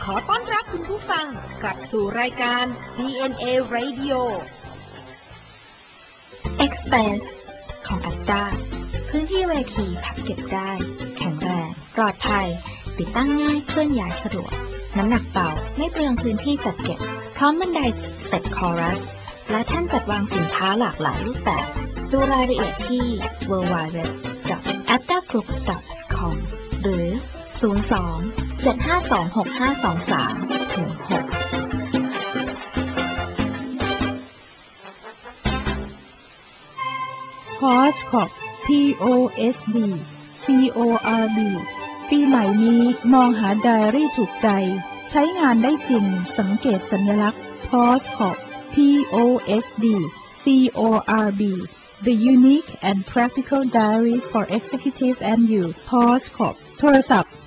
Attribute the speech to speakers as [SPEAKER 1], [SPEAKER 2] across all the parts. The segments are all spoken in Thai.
[SPEAKER 1] อต้อนรับคุณผู้ฟังกลับสู่รายการ DNA Radio
[SPEAKER 2] Expanse ของ ADDA พื้นที่เวทีพับเก็บได้แข็งแรงปลอดภัยติดตั้งง่ายเคลื่อนย้ายสะดวกน้ำหนักเบาไม่เปลืองพื้นที่จัดเก็บพร้อมบันไดสเต็ปคอรัสและท่านจัดวางสินค้าหลากหลายรูปแบบดูรายละเอียดที่ www.addagroup.com หรือ 02-752-6523-6
[SPEAKER 3] POSCORB POSD CORB ปีใหม่นี้มองหาไดอารี่ถูกใจใช้งานได้จริงสังเกตสัญลักษณ์ POSCORB POSD CORB The Unique and Practical Diary for Executive and You POSCORB โทรศัพท์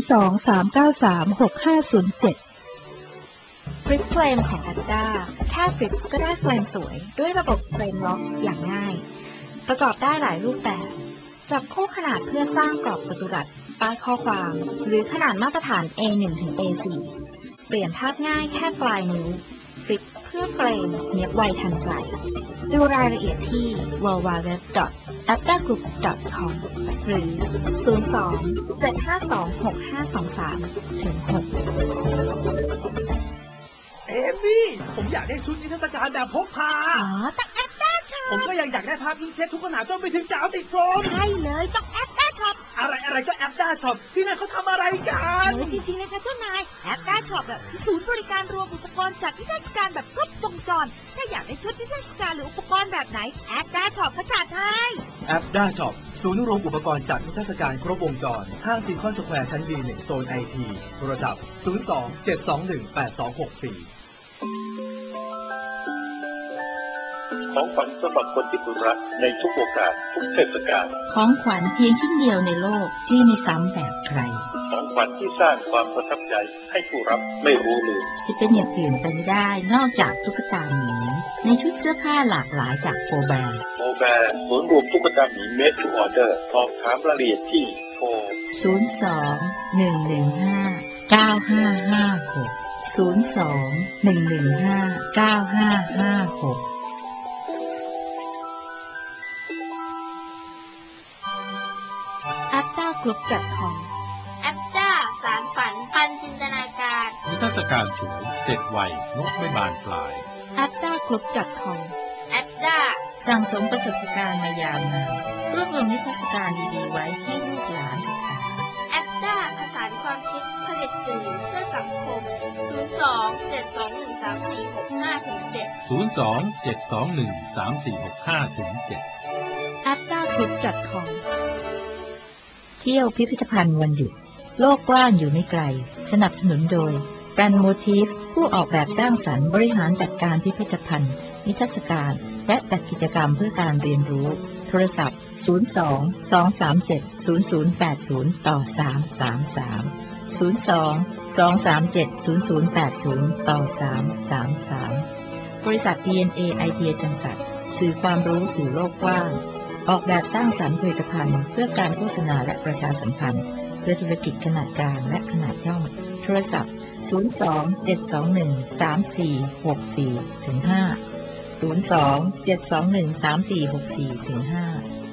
[SPEAKER 3] 02-393-6507
[SPEAKER 2] ฟลิปเฟรมของ ADDA แค่ฟลิปก็ได้เฟรมสวยด้วยระบบเฟรมล็อกอย่างง่ายประกอบได้หลายรูปแบบจับคู่ขนาดเพื่อสร้างกรอบจัตุรัสป้ายข้อความหรือขนาดมาตรฐาน A1 ถึง A4 เปลี่ยนภาพง่ายแค่ปลายนิ้วฟลิปเพื่อเฟรมเนียบไวทันใจดูรายละเอียดที่ www.addagroup.com หรือ 02-752-6523-6
[SPEAKER 4] เอมี่ผมอยากได้ชุดนิทรรศการแบบพกพา
[SPEAKER 1] ต้องแอดด้าช็อป
[SPEAKER 4] ผมก็อยากได้ภาพอิงเช็ดทุกขนาดจนไปถึงกาวติดโฟม
[SPEAKER 1] ใช่เลยต้องแอดด้าช็อป
[SPEAKER 4] อะไรก็แอดด้าช็อปที่นั่นเขาทำอะไรกัน
[SPEAKER 1] จริงๆเลยค่ะเจ้านายแอดด้าช็อปคือศูนย์บริการรวมอุปกรณ์จัดนิทรรศการแบบครบวงจรถ้าอยากได้ชุดนิทรรศการหรืออุปกรณ์แบบไหนแอดด้าช็อปก็จัดให้
[SPEAKER 4] แอดด้าช็อปศูนย์รวมอุปกรณ์จัดนิทรรศการครบวงจรห้างซีคอนสแควร์ชั้น B1 โซน IT โทรศัพท์02-721-8264
[SPEAKER 5] ของขวัญสำหรับคนที่คุณรักในทุกโอกาสทุกเทศกาล
[SPEAKER 2] ของขวัญเพียงชิ้นเดียวในโลกที่ไม่ซ้ำแบบใคร
[SPEAKER 5] ของขวัญที่สร้างความประทับใจให้ผู้รับไม่รู้ลืม
[SPEAKER 2] จะเป็นอย่างอื่นไปไม่ได้นอกจากตุ๊กตาหมีในชุดเสื้อผ้าหลากหลายจากโฟแบร์
[SPEAKER 5] ศูนย์รวมตุ๊กตาหมีเมดทูออเดอร์สอบถามรายละเอียดที่โทร
[SPEAKER 2] 02-115-9556 addagroup.com
[SPEAKER 1] ADDA สารฝันปันจินตนาการ
[SPEAKER 6] นิทรรศการสวยเด็ดไวนกไม่บานปลาย
[SPEAKER 2] addagroup.com
[SPEAKER 1] ADDA
[SPEAKER 2] สั่งสมประสบการณ์มายาวนานรวบรวมนิทรรศการดีๆไว้ให้ลูกหลานศึกษา
[SPEAKER 1] ADDA ผสานความคิดผลิตสื่อเพื่อสังคม
[SPEAKER 6] 02-721-3465-7
[SPEAKER 2] addagroup.com เที่ยวพิพิธภัณฑ์วันหยุดโลกกว้างอยู่ไม่ไกลสนับสนุนโดยแบรนด์โมทีฟผู้ออกแบบสร้างสรรค์บริหารจัดการพิพิธภัณฑ์นิทรรศการและจัดกิจกรรมเพื่อการเรียนรู้โทรศัพท์02-237-0080-333 บริษัท DNA ไอเดียจำกัดสื่อความรู้สู่โลกกว้างออกแบบสร้างสรรค์ผลิตภัณฑ์เพื่อการโฆษณาและประชาสัมพันธ์เพื่อธุรกิจขนาดกลางและขนาดย่อมโทรศัพท์02-721-3464-5 02-721-3464-5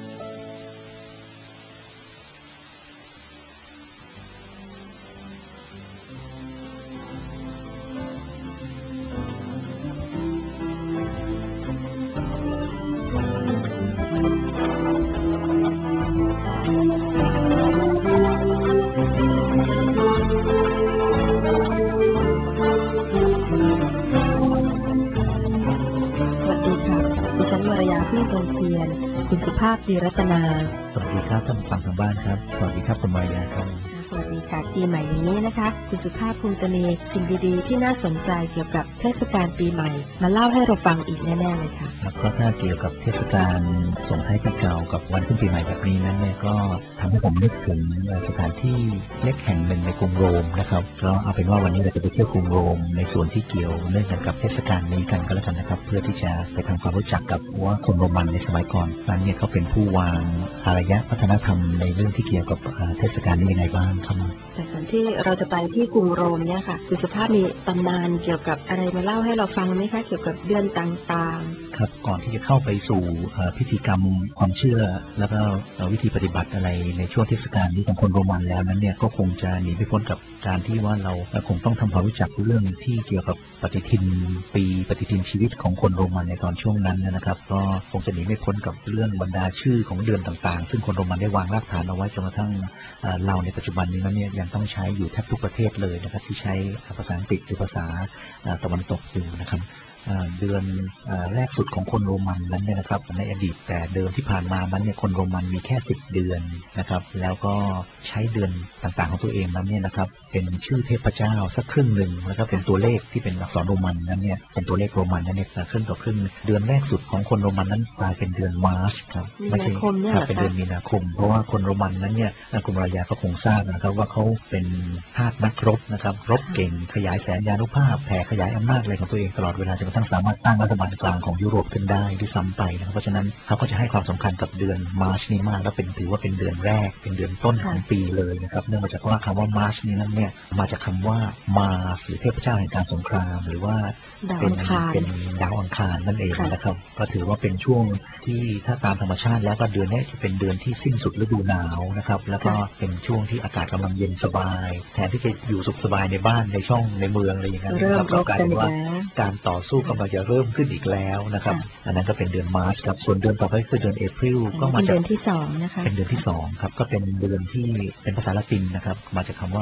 [SPEAKER 2] คุณสุภาพดีรัตนา
[SPEAKER 7] สวัสดีครับท่านผู้ฟังทางบ้านครับสวัสดีครับคุณมายาครับ
[SPEAKER 3] สวัสดีค่ะปีใหม่นี้นะคะคุณสุภาพคงจะมีสิ่งดีๆที่น่าสนใจเกี่ยวกับเทศกาลปีใหม่มาเล่าให้เราฟังอีกแน่ๆเลยค่ะ
[SPEAKER 7] ครับก็ถ้าเกี่ยวกับเทศกาลส่งท้ายปีเก่ากับวันขึ้นปีใหม่แบบนี้นั้นเนี่ยก็ทำให้ผมนึกถึงสถานที่เล็กแห่งหนึ่งในกรุงโรมนะครับก็เอาเป็นว่าวันนี้เราจะไปเที่ยวกรุงโรมในส่วนที่เกี่ยวเนื่องกับเทศกาลนี้กันก็แล้วกันนะครับเพื่อที่จะไปทำความรู้จักกับว่าคนโรมันในสมัยก่อนนั้นเนี่ยเขาเป็นผู้วางอารยะวัฒนธรรมในเรื่องที่เกี่ยวกับเทศกาลนี้ยังไงบ้างเข้ามา
[SPEAKER 2] แต่ก่อนที่เราจะไปที่กรุงโรมเนี่ยค่ะคุณสุภาพมีตำนานเกี่ยวกับอะไรมาเล่าให้เราฟังไหมคะเกี่ยวกับเดือนต่างๆ
[SPEAKER 7] ครับก่อนที่จะเข้าไปสู่พิธีกรรมความเชื่อแล้วก็วิธีปฏิบัติอะไรในช่วงเทศกาลนี้ของคนโรมันแล้วนั้นเนี่ยก็คงจะหนีไม่พ้นกับการที่ว่าเราคงต้องทำความรู้จักเรื่องที่เกี่ยวกับปฏิทินปีปฏิทินชีวิตของคนโรมันในตอนช่วงนั้นนะครับก็คงจะหนีไม่พ้นกับเรื่องบรรดาชื่อของเดือนต่างๆซึ่งคนโรมันได้วางรากฐานเอาไว้จนกระทั่งเราในปัจจุบันนี้นั้นเนี่ยยังต้องใช้อยู่แทบทุกประเทศเลยนะครับที่ใช้ภาษาอังกฤษหรือภาษาตะวันตกอยู่นะครับเดือนแรกสุดของคนโรมันนั้นเนี่ยนะครับในอดีตแต่เดิมที่ผ่านมานั้นเนี่ยคนโรมันมีแค่10 เดือนนะครับแล้วก็ใช้เดือนต่างๆของตัวเองนั้นเนี่ยนะครับเป็นชื่อเทพเจ้าสักครึ่งหนึ่งแล้วก็เป็นตัวเลขที่เป็นอักษรโรมันนั้นเนี่ยเป็นตัวเลขโรมันนั้นเนี่ยครึ่งต่อครึ่งเดือนแรกสุดของคนโรมันนั้นกลายเป็นเดือนมาร์ชครับไม่ใช่ครับเป็นเดือนมีนาคมเพราะว่าคนโรมันนั้นเนี่ยคุณรายาก็คงทราบนะครับว่าเขาเป็นทาสนักรบนะครับรบเก่งขยายแสนยานุภาพแผ่ขยายอำนาจอะไรของตัวเองตลอดเวลาจนกระทั่งสามารถตั้งรัฐบาลกลางของยุโรปขึ้นได้ด้วยซ้ำไปนะครับเพราะฉะนั้นเขาก็จะให้ความสำคัญกับเดือนมาร์ชนี้มากและถือว่าเป็นเดือนแรกเป็นเดือนต้นของปีเลยนะครับเนื่องมาจากว่าคำว่ามาร์ชนี้นั้นเนี่ยมาจากคำว่ามาร์หรือเทพเจ้าแห่งการสงครามหรือว่าเป็นดาวอังคารนั่นเองนะครับก็ถือว่าเป็นช่วงที่ถ้าตามธรรมชาติแล้วก็เดือนนี้จะเป็นเดือนที่สิ้นสุดฤดูหนาวนะครับแล้วก็เป็นช่วงที่อากาศกำลังเย็นสบายแทนที่จะอยู่สุขสบายในบ้านในช่องในเมืองอะไรอย่างเงี้ยนะครับก็กลายเป็นว่าการต่อสู้กำลังจะเริ่มขึ้นอีกแล้วนะครับอันนั้นก็เป็นเดือนมาร์ชครับส่วนเดือนต่อไปคือเดือนเอพริลก็มาจาก
[SPEAKER 2] เดือนที่2นะคะ
[SPEAKER 7] เป็นเดือนที่2ครับก็เป็นเดือนที่เป็นภาษาละตินนะครับมาจากคำว่า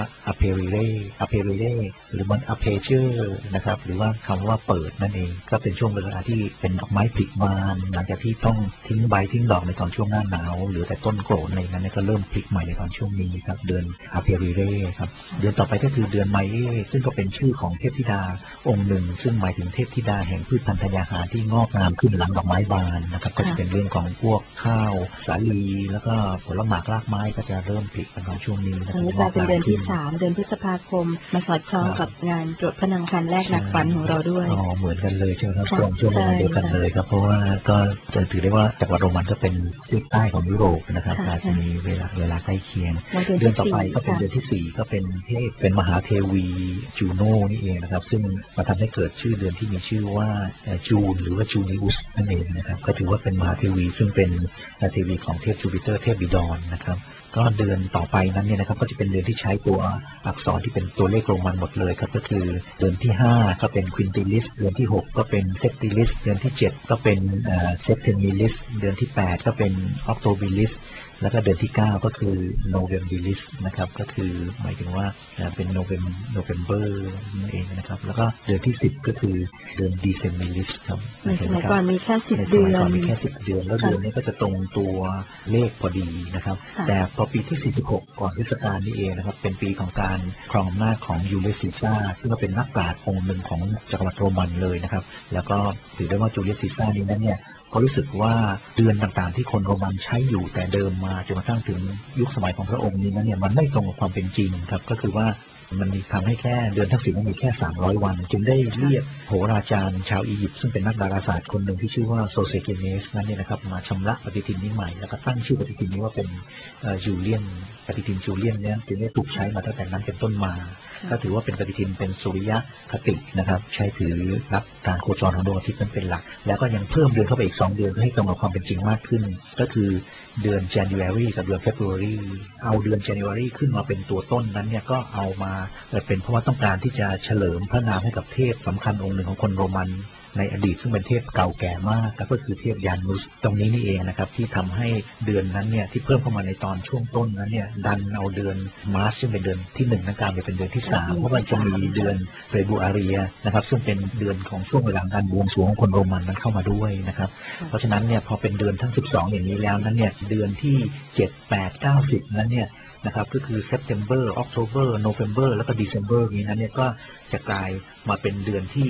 [SPEAKER 7] aperire หรือมัน aperture นะครับหรือว่าคำว่าเปิดนั่นเองก็เป็นช่วงเวลาที่เป็นดอกไม้ผลิบานหลังจากที่ต้องทิ้งใบทิ้งดอกในตอนช่วงหน้าหนาวหรือแต่ต้นโกรธอะไรนั้นก็เริ่มผลิใหม่ในตอนช่วงนี้ครับเดือน aperire ครับเดือนต่อไปก็คือเดือนไมเอซึ่งก็เป็นชื่อของเทพธิดาองค์หนึ่งซึ่งหมายถึงเทพธิดาแห่งพืชพันธุ์ธัญญาหารที่งอกงามขึ้นหลังดอกไม้บานนะครับก็จะเป็นเรื่องของพวกข้าวสาลีแล้วก็ผลหมากรากไม้ก็จะเริ่มผลิในตอนช่วงนี้นะครับ
[SPEAKER 2] กลายเป็นเดือนที่3เดือนพฤษภาคมมาสอดคล้องกับงานโจทย์พนังคันแรกนักฝันของเราด้วย
[SPEAKER 7] เหมือนกันเลยใช่ไหมครับช่วงเวลาเดียวกันเลยครับเพราะว่าก็จะถือได้ว่าจักรวรรดิโรมันก็เป็นซีกใต้ของยุโรปนะครับอาจจะมีเวลาใกล้เคียงเดือนต่อไปก็เป็นเดือนที่4ก็เป็นเทพเป็นมหาเทวีจูโน่นี่เองนะครับซึ่งมาทำให้เกิดชื่อเดือนที่มีชื่อว่าจูนหรือว่าจูนิอุสนั่นเองนะครับก็ถือว่าเป็นมหาเทวีซึ่งเป็นเทวีของเทพจูปิเตอร์เทพบิดรนะครับก็เดือนต่อไปนั้นเนี่ยนะครับก็จะเป็นเดือนที่ใช้ตัวอักษรที่เป็นตัวเลขโรมันหมดเลยครับก็คือเดือนที่5ก็เป็นควินติลิสเดือนที่6ก็เป็นเซปติลิสเดือนที่7ก็เป็นเซปเทมิลิสเดือนที่8ก็เป็นออกโตบิลิสแล้วก็เดือนที่9ก็คือโนเวมบิลิสนะครับก็คือหมายถึงว่าเป็นโนเวมเบอร์นั่นเองนะครับแล้วก็เดือนที่10ก็คือเดือนดีเซมบิลิสครับ
[SPEAKER 2] ในสมัยก่อนมีแค่10 เดือน
[SPEAKER 7] ก่อนมีแค่10 เดือนแล้วเดือนนี้ก็จะตรงตัวเลขพอดีนะครับแต่พอปีที่46ก่อนเทศกาลนี้เองนะครับเป็นปีของการครองอำนาจของยูเลียสซีซ่าซึ่งก็เป็นนักปราชญ์องค์หนึ่งของจักรวรรดิโรมันเลยนะครับแล้วก็ถือได้ว่าจูเลียสซีซ่านี้นั้นเนี่ยเขารู้สึกว่าเดือนต่างๆที่คนโรมันใช้อยู่แต่เดิมมาจนกระทั่งถึงยุคสมัยของพระองค์นี้นั้นเนี่ยมันไม่ตรงกับความเป็นจริงครับก็คือว่ามันมีทำให้แค่เดือนทั้ง4มันมีแค่300 วันจึงได้เรียกโหราจารย์ชาวอียิปต์ซึ่งเป็นนักดาราศาสตร์คนหนึ่งที่ชื่อว่าโซเซเกเนสนั้นเนี่ยนะครับมาชำระปฏิทินนี้ใหม่แล้วก็ตั้งชื่อปฏิทินนี้ว่าเป็นจูเลียนปฏิทินจูเลียนเนี่ยจึงได้ถูกใช้มาตั้งแต่นั้นเป็นต้นมาก็ถือว่าเป็นปฏิทินเป็นสุริยะคตินะครับใช้ถือรับการโคจรของดวงอาทิตย์นั้นเป็นหลักแล้วก็ยังเพิ่มเดือนเข้าไปอีก2 เดือนเพื่อให้ตรงกับความเป็นจริงมากขึ้นก็คือเดือน January กับเดือน February เอาเดือน January ขึ้นมาเป็นตัวต้นนั้นเนี่ยก็เอามาเป็นเพราะว่าต้องการที่จะเฉลิมพระนามให้กับเทพสำคัญองค์หนึ่งของคนโรมันในอดีตซึ่งเป็นเทพเก่าแก่มากก็คือเทพยานุสตรงนี้นี่เองนะครับที่ทำให้เดือนนั้นเนี่ยที่เพิ่มเข้ามาในตอนช่วงต้นนั้นเนี่ยดันเอาเดือนมาร์ชซึ่งเป็นเดือนที่1นั้นกลายเป็นเดือนที่3เพราะว่าจะมีเดือนเฟบรุอารีนะครับซึ่งเป็นเดือนของช่วงเวลาการบวงสรวงของคนโรมันนั้นเข้ามาด้วยนะครับเพราะฉะนั้นเนี่ยพอเป็นเดือนทั้ง12อย่างนี้แล้วนั้นเนี่ยเดือนที่7 8 9 10นั้นเนี่ยนะครับก็คือ September October November แล้วก็ December นี้นั้นเนี่ยก็จะกลายมาเป็นเดือนที่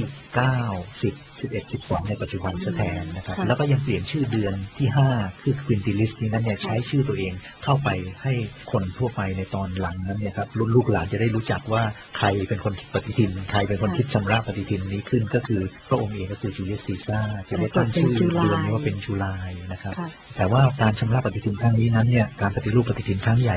[SPEAKER 7] 9 10 11 12ในปัจจุบันแทนนะครับแล้วก็ยังเปลี่ยนชื่อเดือนที่5คือควินติลิสนี้นั้นเนี่ยใช้ชื่อตัวเองเข้าไปให้คนทั่วไปในตอนหลังนั้นเนี่ยครับลูกหลานจะได้รู้จักว่าใครเป็นคนคิดปฏิทินใครเป็นคนคิดชำระปฏิทินนี้ขึ้นก็คือพระองค์เองก็คือจูเลียสซีซ่าจะได้ตั้งชื่อเดือนนี้ว่าเป็นจูลายนะครับแต่ว่าการชำระปฏิทินครั้งนี้นั้นเนี่ยการปฏิรูปปฏิทินครั้งใหญ่เนี่ยไป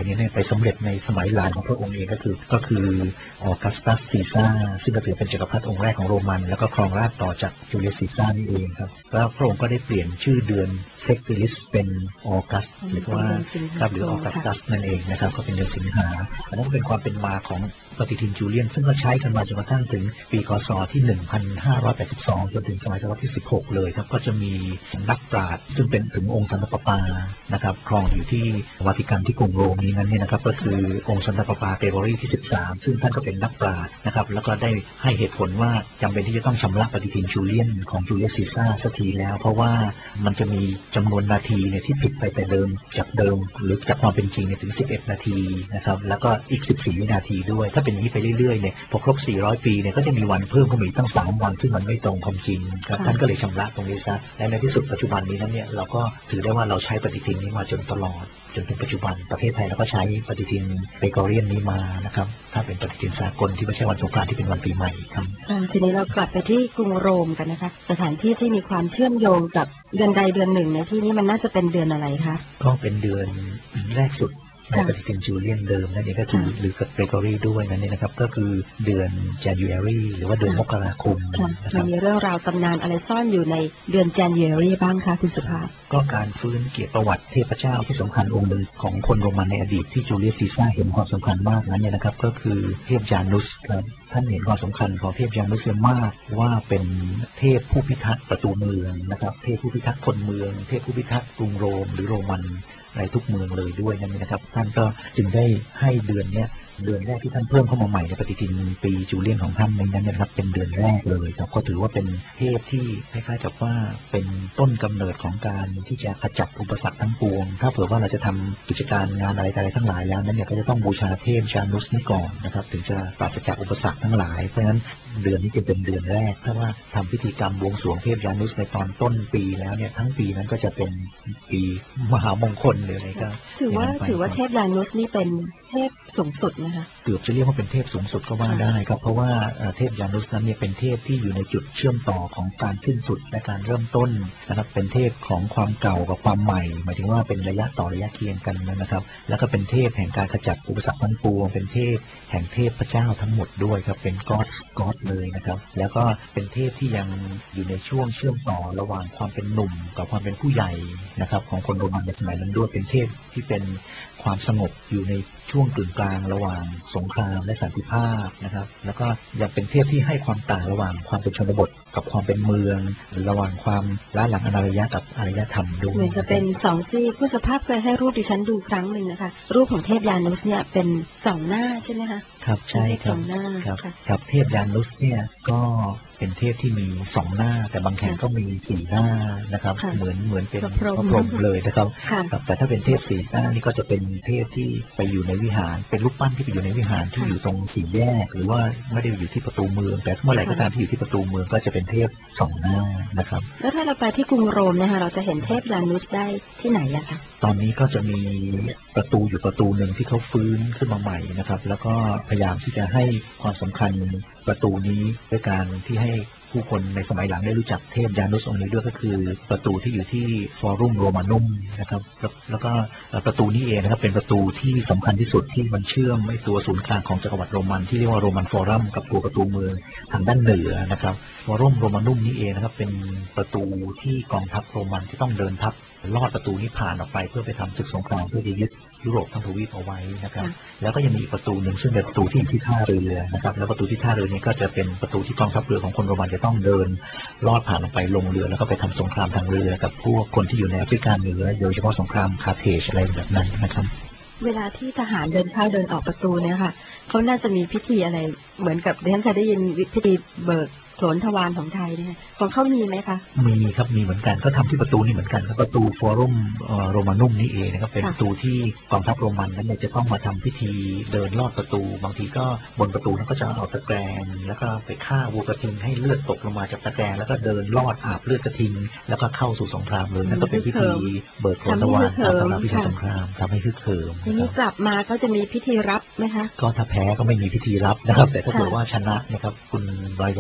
[SPEAKER 7] สำเร็จในสมัยหลานของพระองค์เองก็คือออกัสตัสซีซ่าซึ่งก็ถือเป็นจักรพรรดิองค์แรกของโรมันแล้วก็ครองราชย์ต่อจากจูเลียสซีซ่านี่เองครับแล้วพระองค์ก็ได้เปลี่ยนชื่อเดือนเซกติลิสเป็นออกัสหรือว่าหรือออกัสตัสนั่นเองนะครับก็เป็นเดือนสิงหาอันนั้นก็เป็นความเป็นมาของปฏิทินจูเลียนซึ่งก็ใช้กันมาจนกระทั่งถึงปีคศที่ 1582 จนถึงสมัยศตวรรษที่ 16 เลยครับก็จะมีนักปราชญ์ซึ่งเป็นถึงองค์สันตะปาปานะครับครองอยู่ที่วาติกันที่กรุงโรมนี้นั้นเนี่ยนะครับก็คือองค์สันตะปาปาเกรโกรีที่ 13 ซึ่งท่านก็เป็นนักปราชญ์นะครับแล้วก็ได้ให้เหตุผลว่าจำเป็นที่จะต้องชำระปฏิทินจูเลียนของจูเลียสซีซ่าสักทีแล้วเพราะว่ามันจะมีจำนวนนาทีเนี่ยที่ผิดไปแต่เดิมหรือจากความเป็นจริงเนี่ยถึง11นาทีนะครับแล้วก็อีก14วินาทีด้วยถ้าเป็นอย่างนี้ไปเรื่อยๆเนี่ยพอครบ400ปีเนี่ยก็จะมีวันเพิ่มขึ้นมาอีกตั้ง3วันซึ่งมันไม่ตรงความจริงครับท่านก็เลยชำระตรงนี้ซะและในที่สุดปัจจุบันนี้นั้นเนี่ยเราก็ถือได้ว่าเราใช้ปฏิทินนี้มาจนตลอดจนถึงปัจจุบันประเทศไทยเราก็ใช้ปฏิทินเกรโกเรียนนี้มานะครับถ้าเป็นปฏิทินสากลที่ไม่ใช่วันสงกรานต์ที่เป็นวันปีใหม่ครับ
[SPEAKER 2] ทีนี้เรากลับไปที่กรุงโรมกันนะคะสถานที่ที่มีความเชื่อมโยงกับเดือนใดเดือนหนึ่งในที่นี้มันน่าจะเป็นเดือนอะไรคะ
[SPEAKER 7] ก็เป็นเดือนแรกสุดในปฏิทินจูเลียนเดิมนั่นเองก็คือหรือกับเกรโกรีด้วยนั่นเองนะครับก็คือเดือน January หรือว่าเดือนมกราคม
[SPEAKER 2] มันมีเรื่องราวตำนานอะไรซ่อนอยู่ในเดือน January บ้างคะคุณสุภาพ
[SPEAKER 7] ก็การฟื้นเกียรติประวัติเทพเจ้าที่สำคัญองค์หนึ่งของคนโรมันในอดีตที่จูเลียสซีซ่าเห็นความสำคัญมากนั้นเนี่ยนะครับก็คือเทพยานุสครับท่านเห็นความสำคัญของเทพยานุสมากว่าเป็นเทพผู้พิทักษ์ประตูเมืองนะครับเทพผู้พิทักษ์คนเมืองเทพผู้พิทักษ์กรุงโรมหรือโรมันในทุกเมืองเลยด้วยนั่นนะครับท่านก็จึงได้ให้เดือนนี้เดือนแรกที่ท่านเพิ่มเข้ามาใหม่ในปฏิทินปีจูเลียนของท่านนั้นนะครับเป็นเดือนแรกเลยครับก็ถือว่าเป็นเทพที่คล้ายๆกับว่าเป็นต้นกำเนิดของการที่จะขจัดอุปสรรคทั้งปวงถ้าเผื่อว่าเราจะทำกิจการงานอะไรทั้งหลายแล้วนั้นเนี่ยก็จะต้องบูชาเทพยานุสนี่ก่อนนะครับถึงจะปราศจากอุปสรรคทั้งหลายเพราะฉะนั้นเดือนนี้จึงเป็นเดือนแรกถ้าว่าทำพิธีกรรมบวงสรวงเทพยานุสในตอนต้นปีแล้วเนี่ยทั้งปีนั้นก็จะเป็นปีมหามงคลเลยนะครับ
[SPEAKER 2] ถือว่าเทพยานุสนี่เป็นเทพสูงสุดนะคะ
[SPEAKER 7] เกือบจะเรียกว่าเป็นเทพสูงสุดก็ว่าได้ครับเพราะว่าเทพยานุสนั้นเนี่ยเป็นเทพที่อยู่ในจุดเชื่อมต่อของการสิ้นสุดและการเริ่มต้นนะครับเป็นเทพของความเก่ากับความใหม่หมายถึงว่าเป็นระยะต่อระยะเคียงกันนะครับแล้วก็เป็นเทพแห่งการขจัดอุปสรรคทั้งปวงเป็นเทพแห่งเทพพระเจ้าทั้งหมดด้วยครับเป็นก็อดเลยนะครับแล้วก็เป็นเทพที่ยังอยู่ในช่วงเชื่อมต่อระหว่างความเป็นหนุ่มกับความเป็นผู้ใหญ่นะครับของคนโรมันในสมัยนั้นด้วยเป็นเทพที่เป็นความสงบอยู่ในช่วงกึ่งกลางระหว่างสงครามและสันติภาพนะครับแล้วก็ยังเป็นเทพที่ให้ความต่างระหว่างความเป็นชนบทกับความเป็นเมืองระหว่างความล้าหลังอารยะกับอารยธรรมด้วย
[SPEAKER 2] เหมือนจะเป็นสองซีกผู้สภาพเคยให้รูปดิฉันดูครั้งหนึ่งนะคะรูปของเทพยานุสเนี่ยเป็นสองหน้าใช่ไหมคะ
[SPEAKER 7] ครับใช่ครับครับเทพยานุสเนี่ยก็เป็นเทพที่มี2หน้าแต่บางแห่งก็มี4หน้านะครับเหมือนเป็นพระพรหมเลยนะครับแต่ถ้าเป็นเทพ4หน้านี่ก็จะเป็นเทพที่ไปอยู่ในวิหารเป็นรูปปั้นที่ไปอยู่ในวิหารที่อยู่ตรงสี่แยกหรือว่าไม่ได้อยู่ที่ประตูเมืองแต่เมื่อไหร่ก็ตามที่อยู่ที่ประตูเมืองก็จะเป็นเทพ2หน้านะครับ
[SPEAKER 2] แล้วถ้าเราไปที่กรุงโรมนะคะเราจะเห็นเทพยานุสได้ที่ไหนล่ะคะ
[SPEAKER 7] ตอนนี้ก็จะมีประตูอยู่ประตูหนึ่งที่เขาฟื้นขึ้นมาใหม่นะครับแล้วก็พยายามที่จะให้ความสำคัญประตูนี้ด้วยการที่ให้ผู้คนในสมัยหลังได้รู้จักเทพยานุสองค์นี้ด้วยก็คือประตูที่อยู่ที่ฟอรุมโรมานุมนะครับแล้วก็ประตูนี้เองนะครับเป็นประตูที่สำคัญที่สุดที่มันเชื่อมไอ้ตัวศูนย์กลางของจักรวรรดิโรมันที่เรียกว่าโรมันฟอรัมกับตัวประตูเมืองทางด้านเหนือนะครับฟอรุมโรมานุมนี้เองนะครับเป็นประตูที่กองทัพโรมันที่ต้องเดินทัพลอดประตูนี้ผ่านออกไปเพื่อไปทำศึกสงครามเพื่อจะยึดยุโรปทั้งทวีปเอาไว้นะครับแล้วก็ยังมีประตูหนึ่งซึ่งเป็นประตูที่ท่าเรือนะครับแล้วประตูที่ท่าเรือนี้ก็จะเป็นประตูที่กองทัพเรือของคนโรมันจะต้องเดินลอดผ่านออกไปลงเรือแล้วก็ไปทำสงครามทางเรือกับพวกคนที่อยู่ในแอฟริกาเหนือโดยเฉพาะสงครามคาร์เทจอะไรแบบนั้นนะครับ
[SPEAKER 2] เวลาที่ทหารเดินเข้าเดินออกประตูเนี่ยค่ะเขาน่าจะมีพิธีอะไรเหมือนกับดิฉันเคยได้ยินพิธีเบิกโขนทวารของไทยเนี่ยของเขามีไหมคะ
[SPEAKER 7] มีครับมีเหมือนกันก็ทำที่ประตูนี้เหมือนกันครับประตูฟอรัมโรมานุมนี่เองนะครับเป็นประตูที่กองทัพโรมันนั้นจะต้องมาทำพิธีเดินลอดประตูบางทีก็บนประตูนั้นก็จะเอาตะแกรงแล้วก็ไปฆ่าวัวกระทิงให้เลือดตกลงมาจากตะแกรงแล้วก็เดินลอดอาบเลือดกระทิงแล้วก็เข้าสู่สงครามเลยนั่นก็เป็นพิธีเบิกโขนทวารตามตำราพิธีสงครามทำให้ฮึกเหิม
[SPEAKER 2] ทีนี้กลับมาก็จะมีพิธีรับไหมคะ
[SPEAKER 7] ก็ถ้าแพ้ก็ไม่มีพิธีรับนะครับแต่ถ้าเกิดว่าชนะนะครับคุณรายาทราบ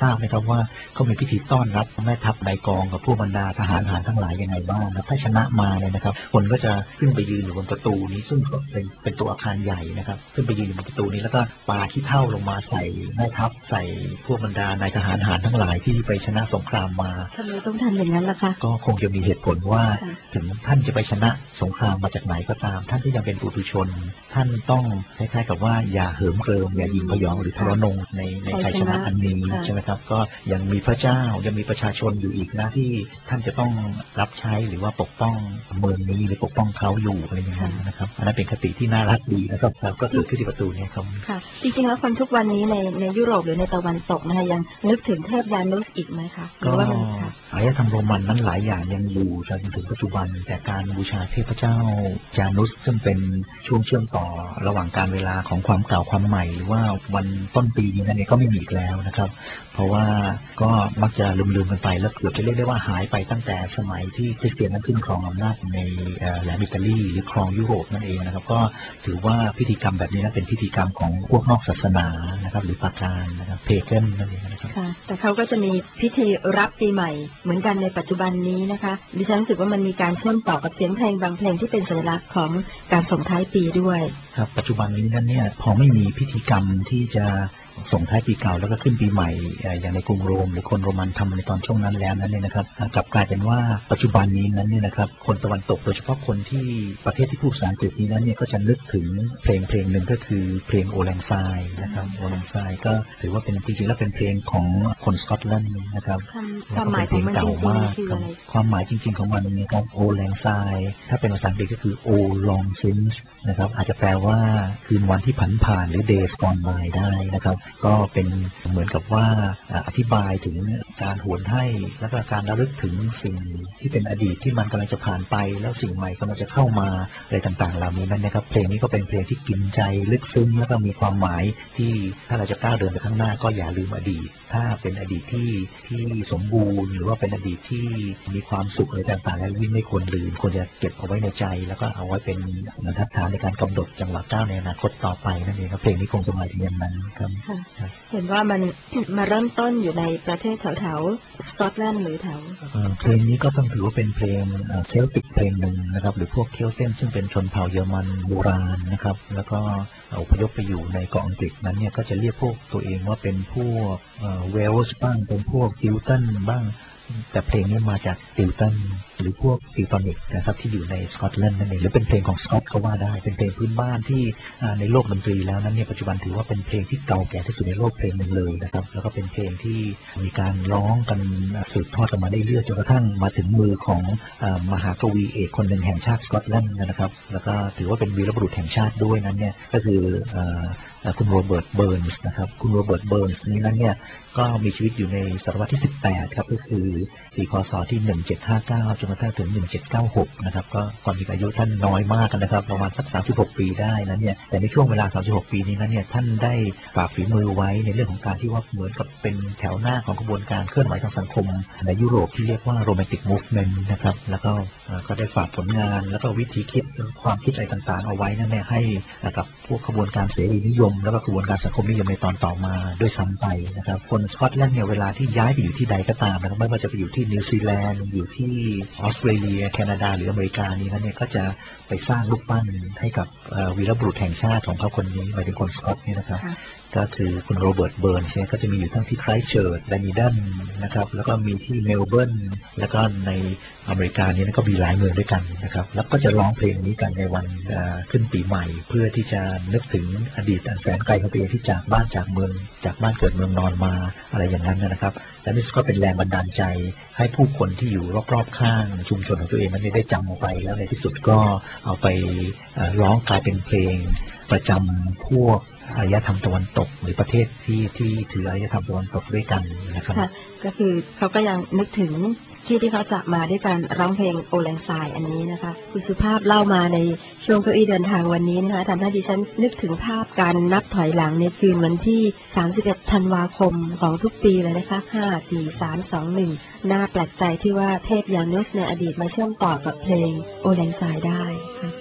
[SPEAKER 7] ราบไหมครับว่าเขามีพิธีต้อนรับแม่ทัพนายกองกับพวกบรรดาทหารทั้งหลายยังไงบ้างนะถ้าชนะมาเนี่ยนะครับคนก็จะขึ้นไปยืนอยู่บนประตูนี้ซึ่งเป็นตัวอาคารใหญ่นะครับขึ้นไปยืนอยู่บนประตูนี้แล้วก็ปาขี้เถ้าลงมาใส่แม่ทัพใส่พวกบรรดานายทหารทั้งหลายที่ไปชนะสงครามมา
[SPEAKER 2] ทำไมต้องทำอย่างนั้นล่ะคะ
[SPEAKER 7] ก็คงจะมีเหตุผลว่าถึงท่านจะไปชนะสงครามมาจากไหนก็ตามท่านก็ยังเป็นปุถุชนท่านต้องคล้ายๆกับว่าอย่าเหิมเกริมอย่ายิงพยองหรือทะเลาะนงในชัยชนะอันนี้ใช่ไหมครับก็ยังมีพระเจ้ายังมีประชาชนอยู่อีกนะที่ท่านจะต้องรับใช้หรือว่าปกป้องเมืองนี้หรือปกป้องเขาอยู่อะไรอย่างนี้นะครับอันนั้นเป็นคติที่น่ารักดีนะครับก็เกิดขึ้นที่ประตูนี้ครับ
[SPEAKER 2] ค่ะจริงๆแล้วคนทุกวันนี้ในยุโรปหรือในตะวันตกนะคะยังนึกถึงเทพยานุสอีกไหมคะหรือว่ามันค่ะ
[SPEAKER 7] อารยธรรมโรมันนั้นหลายอย่างยังอยู่จนถึงปัจจุบันแต่การบูชาเทพเจ้ายานุสซึ่งเป็นช่วงเชื่อมต่อระหว่างการเวลาของความเก่าความใหม่หรือว่าวันต้นปีนี้นั่นเองก็ไม่มีอีกแล้วนะครับเพราะว่าก็มักจะลืมกันไปแล้วเกือบจะเรียกได้ว่าหายไปตั้งแต่สมัยที่คริสเตียนนั้นขึ้นครองอำนาจในแหลมอิตาลีหรือครองยุโรปนั่นเองนะครับก็ถือว่าพิธีกรรมแบบนี้นั้นเป็นพิธีกรรมของพวกนอกศาสนานะครับหรือปาการนะครับเพเกนนั่นเองนะครับ
[SPEAKER 2] แต่เขาก็จะมีพิธีรับปีใหม่เหมือนกันในปัจจุบันนี้นะคะดิฉันรู้สึกว่ามันมีการเชื่อมต่อกับเสียงเพลงบางเพลงที่เป็นสัญลักษณ์ของการส่งท้ายปีด้วย
[SPEAKER 7] ครับปัจจุบันนี้นั้นเนี่ยพอไม่มีพิธีกรรมที่จะส่งท้ายปีเก่าแล้วก็ขึ้นปีใหม่อย่างในกรุงโรมหรือคนโรมันทำในตอนช่วงนั้นแล้วนั้นเนี่ยนะครับกลับกลายเป็นว่าปัจจุบันนี้นั้นเนี่ยนะครับคนตะวันตกโดยเฉพาะคนที่ประเทศที่พูดภาษาอังกฤษนี้นั้นเนี่ยก็จะนึกถึงเพลงหนึ่งก็คือเพลงโอแลงไซน์นะครับโอแลงไซน์ก็ถือว่าเป็นจริงๆแล้วเป็นเพลงของคนสกอตแลนด์นะครับ
[SPEAKER 2] ความหมายของมันจริงๆคืออะไร
[SPEAKER 7] ความหมายจริงๆของมันนะครับโอแลงไซน์ถ้าเป็นภาษาอังกฤษก็คือ O long since นะครับอาจจะแปลว่าคืนวันที่ผ่านหรือ days gone by ได้นะครับก็เป็นเหมือนกับว่าอธิบายถึงการหวนให้แล้วก็การระลึกถึงสิ่งที่เป็นอดีตที่มันกำลังจะผ่านไปแล้วสิ่งใหม่กำลังจะเข้ามาอะไรต่างๆเหล่านี้นั่นนะครับเพลงนี้ก็เป็นเพลงที่กินใจลึกซึ้งแล้วก็มีความหมายที่ถ้าเราจะก้าวเดินไปข้างหน้าก็อย่าลืมอดีตถ้าเป็นอดีตที่สมบูรณ์หรือว่าเป็นอดีตที่มีความสุขอะไรต่างๆแล้วยิ่งไม่ควรลืมควรจะเก็บเอาไว้ในใจแล้วก็เอาไว้เป็นบรรทัดฐานในการกำหนดจังหวะก้าวในอนาคตต่อไปนั่นเองครับเพลงนี้คงจะหมายถึงอย่างนั้นครับ
[SPEAKER 2] เห็นว่ามันมาเริ่มต้นอยู่ในประเทศแถวๆสกอตแลนด์หรือแถว
[SPEAKER 7] เพลงนี้ก็ต้องถือว่าเป็นเพลงเซลติกเพลงหนึ่งนะครับหรือพวกเคลเทนซึ่งเป็นชนเผ่าเยอรมันโบราณนะครับแล้วก็อพยพไปอยู่ในเกาะอังกฤษนั้นเนี่ยก็จะเรียกพวกตัวเองว่าเป็นพวกเวลส์บ้างเป็นพวกติวตันบ้างแต่เพลงนี้มาจากติวตันหรือพวกติวตอนิกนะครับที่อยู่ในสกอตแลนด์นั่นเองหรือเป็นเพลงของสกอตก็ว่าได้เป็นเพลงพื้นบ้านที่ในโลกดนตรีแล้วนั้นเนี่ยปัจจุบันถือว่าเป็นเพลงที่เก่าแก่ที่สุดในโลกเพลงหนึ่งเลยนะครับแล้วก็เป็นเพลงที่มีการร้องกันสืบทอดกันมาได้เรื่อยจนกระทั่งมาถึงมือของมหากวีเอกคนหนึ่งแห่งชาติสกอตแลนด์นะครับแล้วก็ถือว่าเป็นวีรบุรุษแห่งชาติด้วยนั้นเนี่ยก็คือคุณโรเบิร์ตเบิร์นส์นะครับคุณโรเบิร์ตเบิร์นส์นี้นั้นเนี่ยก็มีชีวิตอยู่ในศตวรรษที่18ครับก็คือปีคศที่1759จนกระทั่งถึง1796นะครับก็ความจริงอายุท่านน้อยมากนะครับประมาณสัก36ปีได้นั้นเนี่ยแต่ในช่วงเวลา36ปีนี้นั้นเนี่ยท่านได้ฝากฝีมือไว้ในเรื่องของการที่ว่าเหมือนกับเป็นแถวหน้าของกระบวนการเคลื่อนไหวทางสังคมในยุโรปที่เรียกว่าโรแมนติกมูฟเมนต์นะครับแล้วก็ได้ฝากผลงานแล้วก็วิธีคิดความคิดอะไรต่างๆเอาไว้นั่นแหละให้กับพวกกระบวนการเสรีนิยมแล้วก็กระบวนการสังคมนิยมในตอนต่อมาด้วยซ้ำไปนะครับคนสกอตแลนด์เนี่ยเวลาที่ย้ายไปอยู่ที่ใดก็ตามนะครับไม่ว่าจะไปอยู่ที่นิวซีแลนด์อยู่ที่ออสเตรเลียแคนาดาหรืออเมริกานี้นั้นเนี่ยก็จะไปสร้างรูปปั้นให้กับวีรบุรุษแห่งชาติของเขาคนนี้หมายถึงคนสกอตนี่นะครับก็คือคุณโรเบิร์ตเบิร์นส์เนี่ยก็จะมีอยู่ทั้งที่ไครสต์เชิร์ชแดนิดันนะครับแล้วก็มีที่เมลเบิร์นแล้วก็ในอเมริกานี้ก็มีหลายเมืองด้วยกันนะครับแล้วก็จะร้องเพลงนี้กันในวันขึ้นปีใหม่เพื่อที่จะนึกถึงอดีตอันแสนไกลของตัวเองที่จากบ้านจากเมืองจากบ้านเกิดเมืองนอนมาอะไรอย่างนั้นนะครับและนี่ก็เป็นแรงบันดาลใจให้ผู้คนที่อยู่รอบๆข้างชุมชนของตัวเองนั้นได้จำเอาไปแล้วในที่สุดก็เอาไปร้องกลายเป็นเพลงประจำพวกอารยธรรมตะวันตกหรือประเทศที่ถืออารยธรรมตะวันตกด้วยกันนะครับ
[SPEAKER 2] ก็คือเขาก็ยังนึกถึงที่เขาจะมาด้วยการร้องเพลงโอแลงไซน์อันนี้นะคะคุณสุภาพเล่ามาในช่วงเก้าอี้เดินทางวันนี้นะคะทำให้ดิฉันนึกถึงภาพการนับถอยหลังในคืนวันที่31ธันวาคมของทุกปีเลยนะคะ5 4 3 2 1น่าแปลกใจที่ว่าเทพยานุสในอดีตมาเชื่อมต่อกับเพลงโอแลงไซน์ได้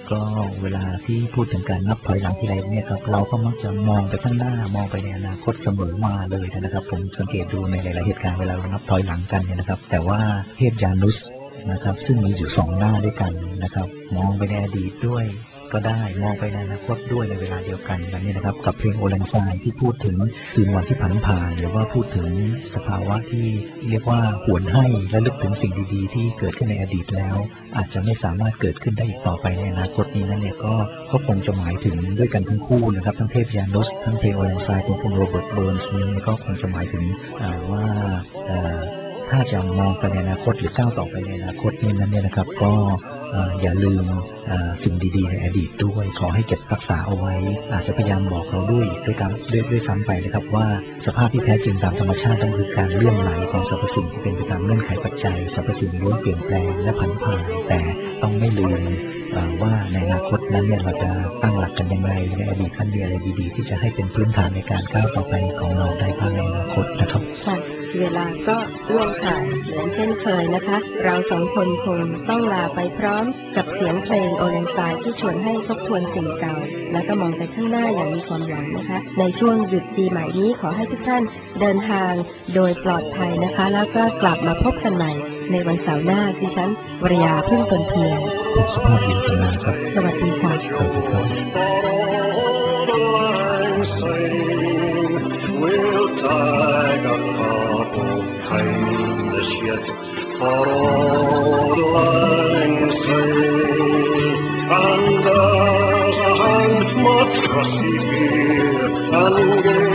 [SPEAKER 7] ก็เวลาที่พูดถึงการนับถอยหลังที่ไรเนี่ยครับเราก็มักจะมองไปข้างหน้ามองไปในอนาคตเสมอมาเลยนะครับผมสังเกตดูในหลายๆเหตุการณ์เวลาเรานับถอยหลังกันเนี่ยนะครับแต่ว่าเทพยานุสนะครับซึ่งมีอยู่2หน้าด้วยกันนะครับมองไปในอดีตด้วยก็ได้มองไปในอนาคตด้วยในเวลาเดียวกันนั่นนี่นะครับกับเพลงโอแลนไซน์ที่พูดถึงคืนวันที่ผ่านหรือว่าพูดถึงสภาวะที่เรียกว่าหวนให้และลึกถึงสิ่งดีๆที่เกิดขึ้นในอดีตแล้วอาจจะไม่สามารถเกิดขึ้นได้อีกต่อไปในอนาคตนี้นั่นเนี่ยก็คงจะหมายถึงด้วยกันทั้งคู่นะครับทั้งเทพยานุสทั้งเพลงโอแลนไซน์ของคุณโรเบิร์ตเบิร์นส์นี่ก็คงจะหมายถึงว่าถ้าจะมองไปในอนาคตหรือก้าวต่อไปในอนาคตนี้นั้นเนี่ยนะครับก็อย่าลืมสิ่งดีๆในอดีตด้วยขอให้เก็บรักษาเอาไว้อาจจะพยายามบอกเราด้วยซ้ำไปนะครับว่าสภาพที่แท้จริงตามธรรมชาติต้องคือการเลื่อนไหลของสรรพสิ่งที่เป็นไปตามเงื่อนไขปัจจัยสรรพสิ่งล้วนเปลี่ยนแปลงและผันผ่านแต่ต้องไม่ลืมว่าในอนาคตนั้นเนี่ยเราจะตั้งหลักกันยังไงในอดีตท่านมีอะไรดีๆที่จะให้เป็นพื้นฐานในการก้าวต่อไปของเราได้บ้างในอนาคตนะครับ
[SPEAKER 8] ค่ะเวลาก็ล่วงผ่านเหมือนเช่นเคยนะคะเราสองคนคงต้องลาไปพร้อมกับเสียงเพลงโอแลนไซน์ที่ชวนให้ทบทวนสิ่งเก่าแล้วก็มองไปข้างหน้าอย่างมีความหวังนะคะในช่วงหยุดปีใหม่นี้ขอให้ทุกท่านเดินทางโดยปลอดภัยนะคะแล้วก็กลับมาพบกันใหม่ในวันเสาร์หน้าดิฉันวรยาพึ่งตนเพียร
[SPEAKER 7] คุณสุภาพยินดีนะครับ
[SPEAKER 8] สวัสดีค่ะ
[SPEAKER 7] สวัสดีครับ
[SPEAKER 9] We'll tag a cup of kindness yet for all I'm saying. And as a hand more trusty fear and